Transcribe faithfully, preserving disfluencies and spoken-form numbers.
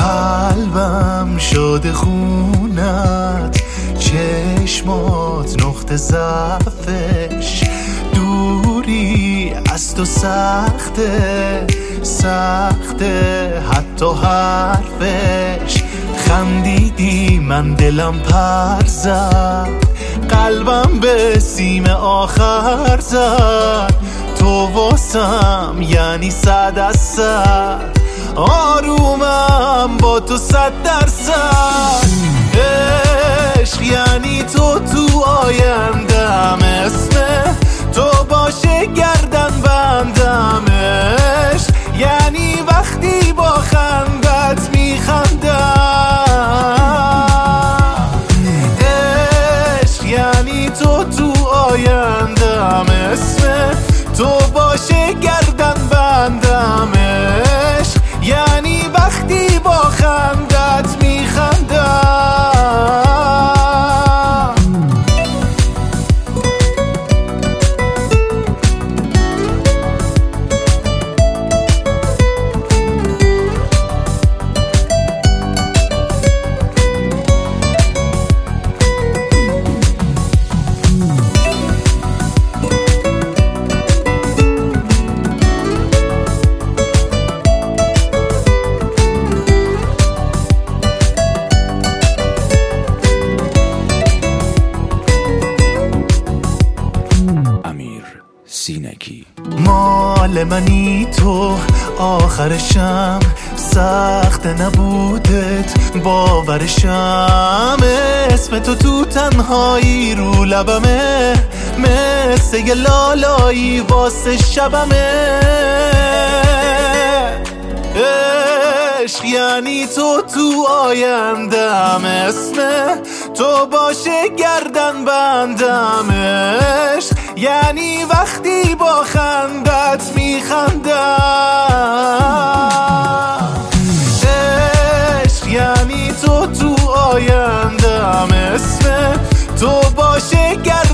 قلبم شده خونت، چشمات نقطه ضعفش، دوری از تو سخته سخته حتی حرفش. خندیدی من دلم پر زد، قلبم به سیم آخر زد. تو واسم یعنی صد از صد، آرومم با تو صد درصد. عشق یعنی تو تو آیندم، اسم تو باشه گردن بندم. عشق یعنی وقتی با خندت میخندم، عشق یعنی تو تو آیندم، اسم تو باشه گردن بندم. عشق یعنی وقتی با خندت میخندم. سینکی مال منی تو، آخرشم سخت نبودت باورشم. اسم تو تو تنهایی رو لبمه، مثل یه لالایی واسه شبمه. عشق یعنی تو تو آیندم، اسم تو باشه گردن بندم. عشق یعنی وقتی با خندت میخندم، عشق یعنی تو تو آیندم، اسم تو باشه گردن